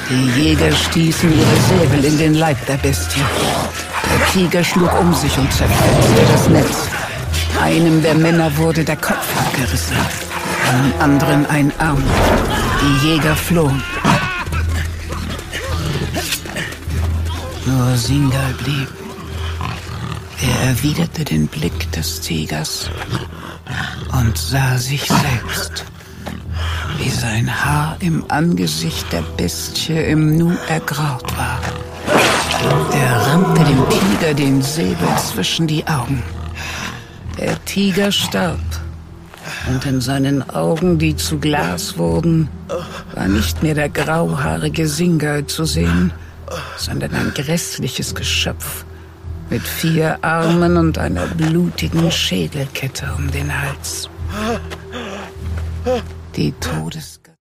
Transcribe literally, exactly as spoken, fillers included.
Die Jäger stießen ihre Säbel in den Leib der Bestie. Der Tiger schlug um sich und zerfetzte das Netz. Einem der Männer wurde der Kopf abgerissen, einem anderen ein Arm. Die Jäger flohen. Nur Singal blieb. Er erwiderte den Blick des Tigers und sah sich selbst, wie sein Haar im Angesicht der Bestie im Nu ergraut war. Er rammte dem Tiger den Säbel zwischen die Augen. Der Tiger starb, und in seinen Augen, die zu Glas wurden, war nicht mehr der grauhaarige Singal zu sehen, sondern ein grässliches Geschöpf mit vier Armen und einer blutigen Schädelkette um den Hals. Die Todes